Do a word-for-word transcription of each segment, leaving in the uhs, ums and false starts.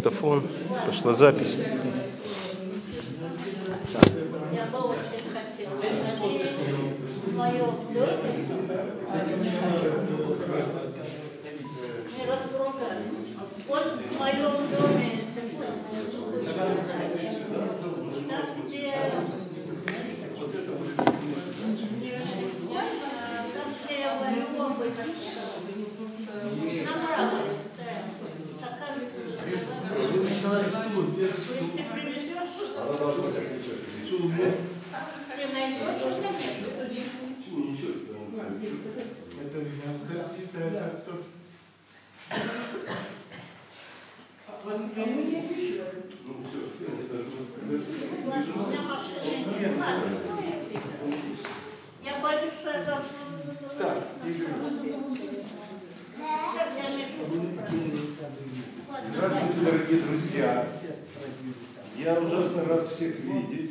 Диктофон, пошла запись. Я бы очень хотела. Они в моем доме не разгружали. Вот в моем доме это самое там, где там, где я варю обычно, на мраморе стоял. Такая если ты привезешь, ты найдешь это? Это не Ну все, У меня машина не знаю. Я боюсь, что я должна... Так, Игорь. Здравствуйте, дорогие друзья. Я ужасно рад всех видеть.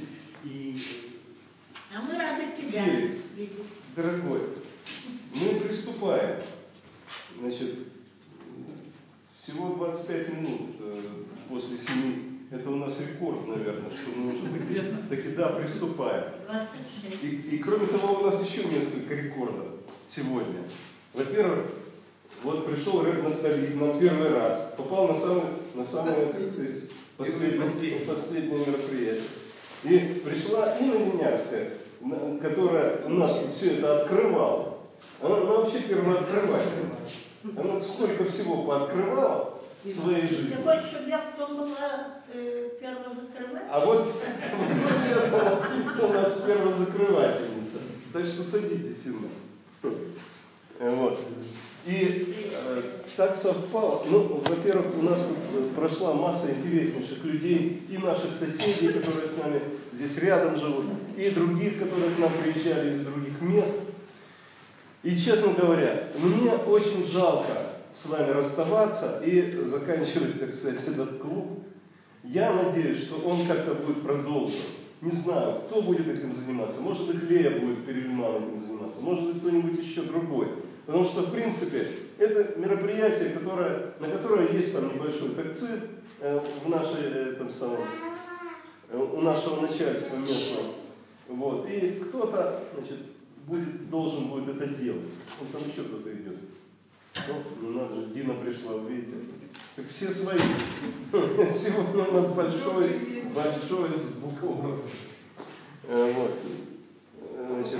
А мы рады тебя Феликс, видеть. дорогой, мы приступаем. Значит, всего двадцать пять минут э, после семи. Это у нас рекорд, наверное, что мы уже таки, таки да, приступаем. И, и кроме того, у нас еще несколько рекордов сегодня. Во-первых, вот пришел Рэб Нафтали на первый раз, попал на самое, на самое, так сказать, последнее, последнее мероприятие. И пришла Инна Винярская, которая у нас все это открывала. Она, она вообще первооткрывательница. Она сколько всего пооткрывала в своей жизни. Ты хочешь, чтобы я потом была э, первозакрывательница? А вот, вот сейчас она у нас первозакрывательница. Так что садитесь, Инна. Вот. И э, так совпало. Ну, во-первых, у нас тут прошла масса интереснейших людей, и наших соседей, которые с нами здесь рядом живут, и других, которые к нам приезжали из других мест. И, честно говоря, мне очень жалко с вами расставаться и заканчивать, так сказать, этот клуб. Я надеюсь, что он как-то будет продолжен. Не знаю, кто будет этим заниматься. Может быть, Лея будет Перельман этим заниматься. Может быть, кто-нибудь еще другой. Потому что, в принципе, это мероприятие, которое, на которое есть там небольшой такцит э, в нашей, э, там, самом, э, у нашего начальства местного. Вот. И кто-то, значит, будет, должен будет это делать. Вот там еще кто-то идет. Ну, ну надо же, Дина пришла, видите. Так все свои. Сегодня у нас большой, большой сбор. Вот. Значит,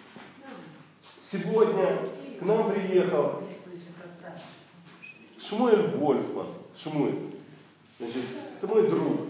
сегодня к нам приехал Шмуэль Вольфман. Шмуэль. Значит, это мой друг.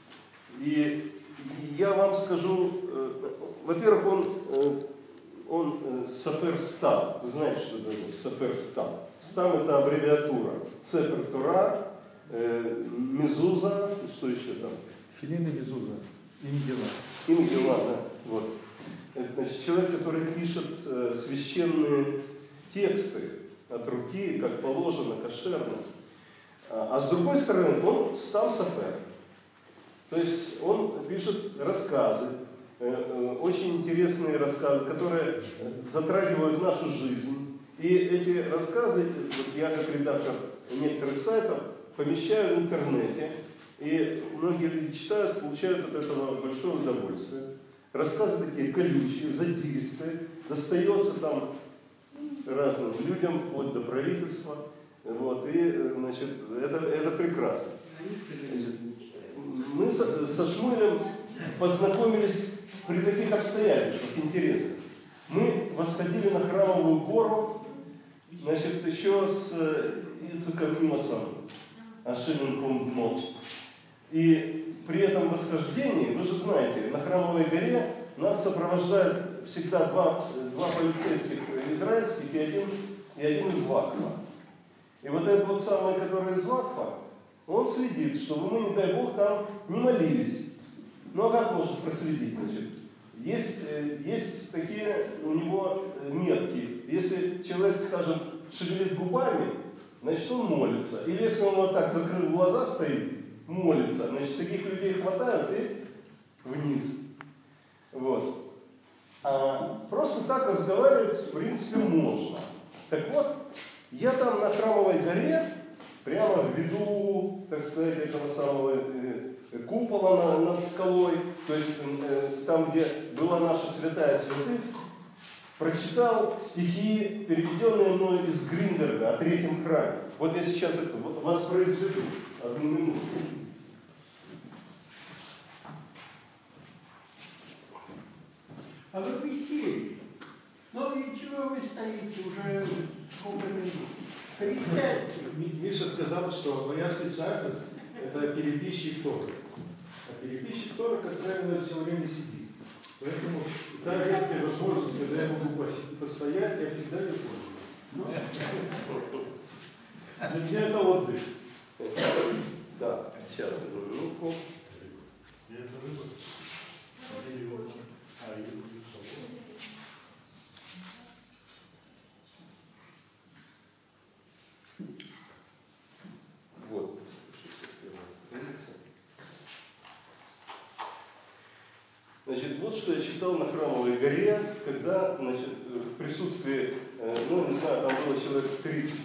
И, и я вам скажу, э, во-первых, он, э, он э, Сефер Стам. Вы знаете, что это Сефер Стам? Стам это аббревиатура. Сефер Тора, э, Мезуза, что еще там? Филин и Мезуза. Ингела. Ингела, да. Вот. Это, значит, человек, который пишет э, священные тексты от руки, как положено, кошерно. А, а с другой стороны, он Стам Сефер. То есть он пишет рассказы, э, э, очень интересные рассказы, которые затрагивают нашу жизнь. И эти рассказы, вот я как редактор некоторых сайтов, помещаю в интернете. И многие люди читают, получают от этого большое удовольствие. Рассказы такие колючие, задиристые, достается там разным людям, вплоть до правительства. Вот, и, значит, это, это прекрасно. Значит, мы со, со Шмуэлем познакомились при таких обстоятельствах интересных. Мы восходили на Храмовую гору, значит, еще с Ицхаком Имосом, Ашиненком Дмот. И при этом восхождении, вы же знаете, на Храмовой горе нас сопровождают всегда два, два полицейских израильских и один, и один из Вакфа. И вот этот вот самый, который из Вакфа, он следит, чтобы мы, не дай Бог, там не молились. Ну а как может проследить? Значит, есть, есть такие у него метки. Если человек, скажем, шевелит губами, значит он молится. Или если он вот так, закрыв глаза, стоит, молится, значит таких людей хватают и вниз. Вот. А просто так разговаривать, в принципе, можно. Так вот, я там на Храмовой горе прямо в виду, так сказать, этого самого э, купола над скалой, то есть э, там, где была наша святая святых, прочитал стихи, переведенные мною из Гринберга о третьем храме. Вот я сейчас это воспроизведу. Одну минуту. А вы бы сели. Ну и чего вы стоите уже сколько минут? Присядьте. Миша сказал, что моя специальность – это переписчик Торы. А переписчик Торы, как правило, все время сидит. Поэтому та редкая возможность, когда я могу постоять, я всегда ее пользуюсь. Для меня это отдых. Да, сейчас одну минутку. Вот, страница. Значит, вот что я читал на Храмовой горе, когда, значит, в присутствии, ну, не знаю, там было человек тридцать,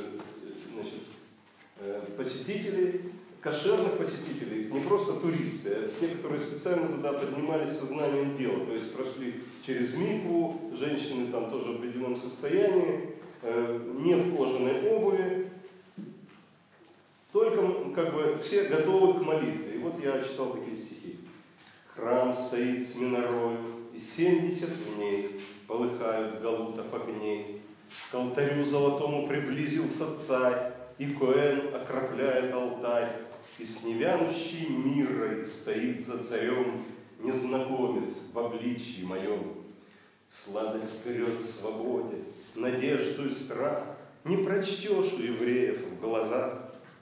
значит, посетителей, кошерных посетителей, не просто туристы, а те, которые специально туда поднимались со знанием дела, то есть прошли через микву, женщины там тоже в определенном состоянии, не в кожаной обуви, только как бы все готовы к молитве. И вот я читал такие стихи. Храм стоит с минорою, и семьдесят дней полыхают галутов огней. К алтарю золотому приблизился царь, и Коэн окропляет алтарь, и с невянущей мирой стоит за царем незнакомец в обличье моем. Сладость грез о свободе, надежду и страх не прочтешь у евреев в глазах.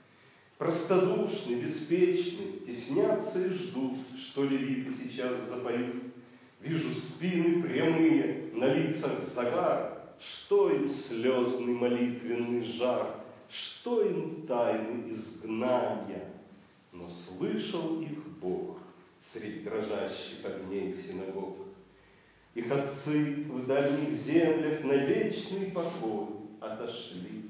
Простодушны, беспечны, теснятся и ждут, что левиты сейчас запоют. Вижу спины прямые, на лицах загар. Что им слезный молитвенный жар, что им тайны изгнания? Но слышал их Бог среди дрожащих огней синагог. Их отцы в дальних землях на вечный покой отошли.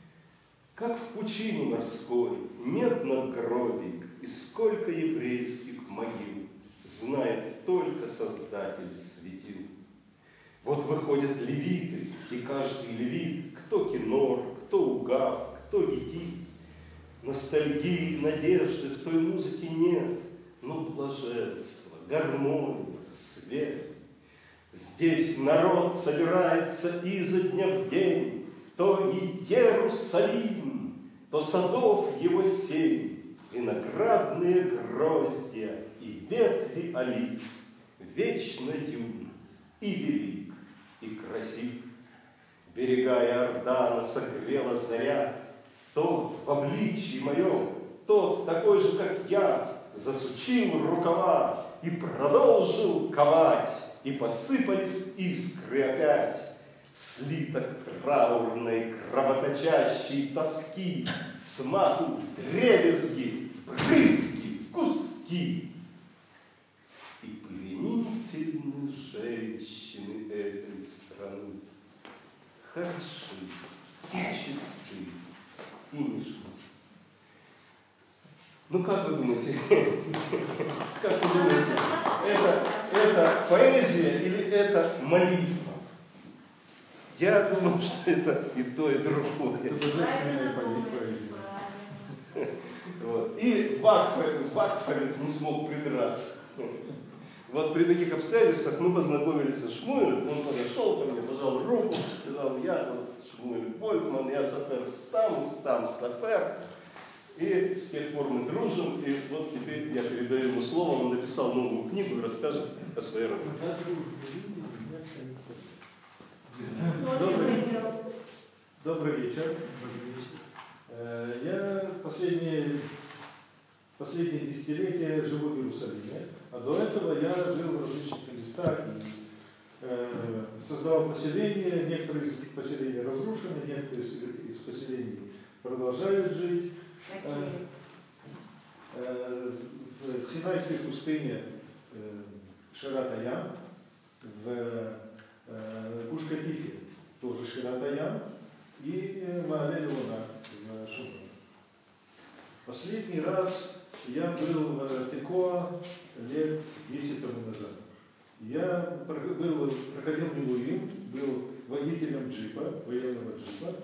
Как в пучине морской нет надгробий, и сколько еврейских могил знает только Создатель светил. Вот выходят левиты, и каждый левит, кто кинор, кто угав, кто гетит. Ностальгии, надежды в той музыке нет, но блаженство, гармония, свет. Здесь народ собирается изо дня в день, то Иерусалим, то садов его семь, виноградные гроздья и ветви олив, вечно юн и велик и красив. Берега Иордана согрела заря, тот в обличии моем, тот такой же, как я, засучил рукава и продолжил ковать, и посыпались искры опять. Слиток траурной, кровоточащей тоски, смаху дребезги, брызги, куски. И пленительны женщины этой страны, хороши и чисты, и нежны. Ну как вы думаете, как вы думаете, это, это поэзия или это молитва? Я думаю, что это и то, и другое. Это божественная поэзия. Вот. И Вакфовец не смог придраться. Вот при таких обстоятельствах мы познакомились с Шмуэлем, он подошел ко мне, пожал руку, сказал, я вот Шмуэль Больтман, я Сафер Стам, Стам Сафер. И с тех пор мы дружим, и вот теперь я передаю ему слово, он написал новую книгу и расскажет о своей работе. Добрый, добрый вечер. Я последние, последние десятилетия живу в Иерусалиме, а до этого я жил в различных местах и э, создавал поселения. Некоторые из этих поселений разрушены, некоторые из поселений продолжают жить. Э, э, в Синайской пустыне э, Шират-Аям, в Гуш-Катифе тоже Шират-Аям, и Маале-Леона в Шумрон. Последний раз я был в Текоа лет десять тому назад. Я был, проходил милуим, был водителем джипа, военного джипа.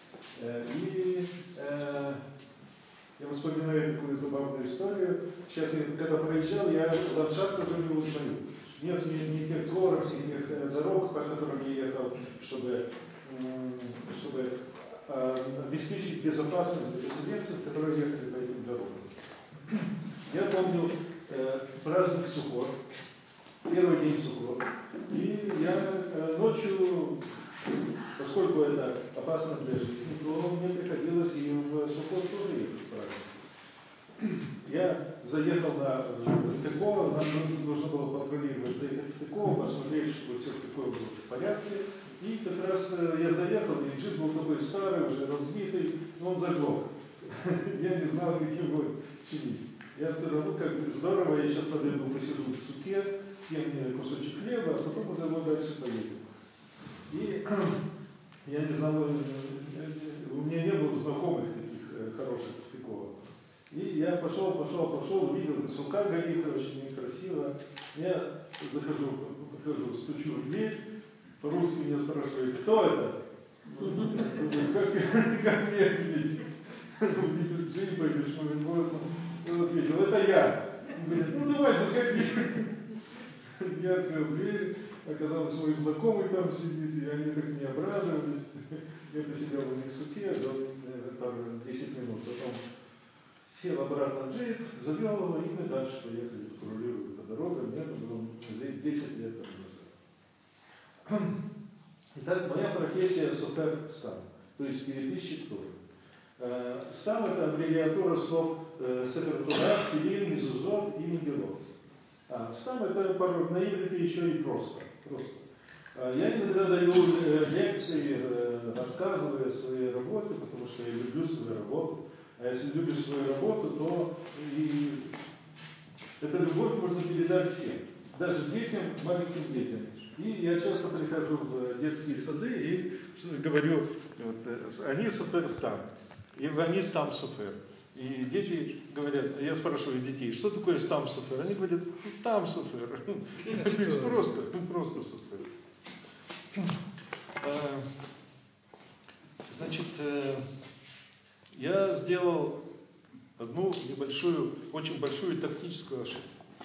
И э, я вспоминаю такую забавную историю. Сейчас, я, когда проезжал, я ландшафт уже не узнаю. Нет ни, ни тех горок, ни тех дорог, по которым я ехал, чтобы, чтобы э, обеспечить безопасность для поселенцев, которые ехали по этим дорогам. Я помню э, праздник Суккот, первый день Суккот, и я э, ночью, поскольку это опасно для жизни, то мне приходилось и в Суккот тоже ехать в праздник. Я заехал на Текоа, нам нужно было патрулировать, заехать в Текоа, посмотреть, чтобы все в Текоа было в порядке. И как раз я заехал, и джип был такой старый, уже разбитый, но он заглох. Я не знал, как его чинить. Я сказал, ну как здорово, я сейчас подойду, посижу в суке, съем мне кусочек хлеба, а потом уже вот дальше поедем. И я не знал, у меня не было знакомых таких хороших в Текоа. И я пошел, пошел, пошел, увидел, сука горит, очень некрасиво. Я захожу, подхожу, стучу в дверь, по-русски меня спрашивают, кто это? Как, как мне ответить? Водитель джипа или что? Он ответил, это я. Он говорит, ну давай, заходи. Я открыл дверь, оказалось, мой знакомый там сидит, и они так не обрадовались. Я посидел в них в суке, там десять минут, потом сел обратно в джип, завел его, и мы дальше поехали, патрулировали по дорогам. Это было десять лет тому назад. Итак, моя профессия софер стам, то есть переписчик Торы. Стам это аббревиатура слов Сефер Тора, Тилим, Мезузот и Мегилот. А стам это на иврите еще и просто. просто. Я иногда даю лекции, рассказывая о своей работе, потому что я люблю свою работу. А если любишь свою работу, то и эту любовь можно передать всем, даже детям, маленьким детям. И я часто прихожу в детские сады и говорю, вот, они суфер стам, и они стам суфер. И дети говорят, я спрашиваю детей, что такое стам суфер? Они говорят, стам суфер. Просто, просто суфер. Значит, я сделал одну небольшую, очень большую тактическую ошибку.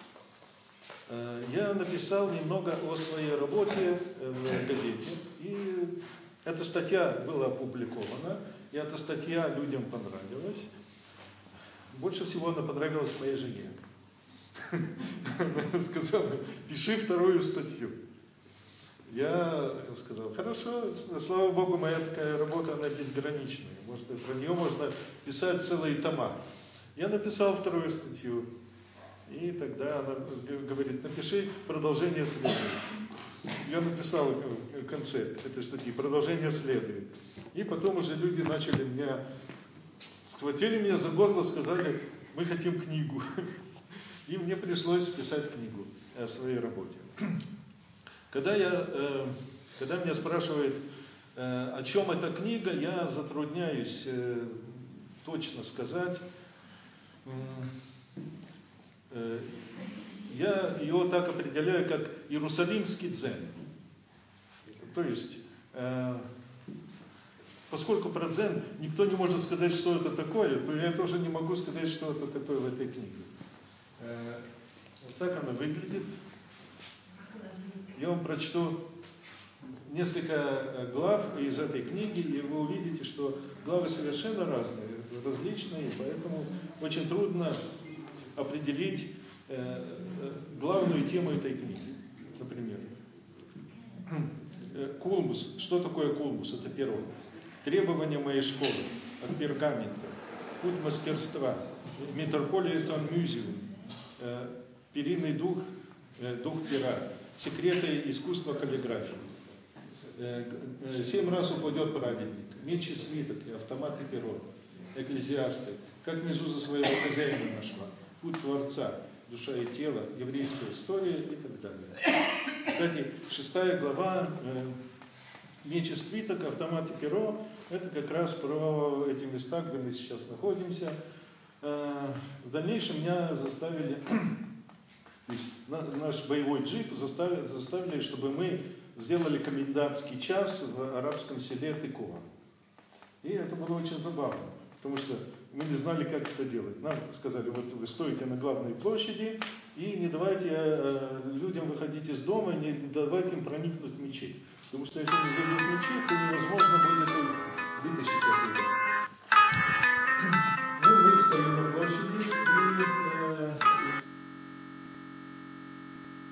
Я написал немного о своей работе в газете, и эта статья была опубликована, и эта статья людям понравилась. Больше всего она понравилась моей жене. Она сказала, пиши вторую статью. Я сказал, хорошо, слава Богу, моя такая работа, она безграничная. Может, про нее можно писать целые тома. Я написал вторую статью. И тогда она говорит, напиши продолжение следует. Я написал в конце этой статьи, продолжение следует. И потом уже люди начали меня, схватили меня за горло, сказали, мы хотим книгу. И мне пришлось писать книгу о своей работе. Когда, я, когда меня спрашивают, о чем эта книга, я затрудняюсь точно сказать. Я ее так определяю, как иерусалимский дзен. То есть, поскольку про дзен никто не может сказать, что это такое, то я тоже не могу сказать, что это такое в этой книге. Вот так она выглядит. Я вам прочту несколько глав из этой книги, и вы увидите, что главы совершенно разные, различные, поэтому очень трудно определить э, главную тему этой книги. Например, кулмус. Что такое кулмус? Это первое. Требования моей школы от пергамента. Путь мастерства. Метрополитен мюзеум. Э, перинный дух, э, дух пера. Секреты искусства каллиграфии. Э, э, семь раз упадет праведник. Меч и свиток, и автомат и перо. Экклезиасты. Как Мезуза своего хозяина нашла. Путь Творца, душа и тело, еврейская история и так далее. Кстати, шестая глава, э, меч и свиток, автомат и перо, это как раз про эти места, где мы сейчас находимся. э, в дальнейшем меня заставили, то есть наш боевой джип заставили, заставили, чтобы мы сделали комендантский час в арабском селе Тыкова. И это было очень забавно, потому что мы не знали, как это делать. Нам сказали, вот вы стоите на главной площади и не давайте э, людям выходить из дома, не давайте им проникнуть в мечеть. Потому что если они зайдут в мечеть, то невозможно будет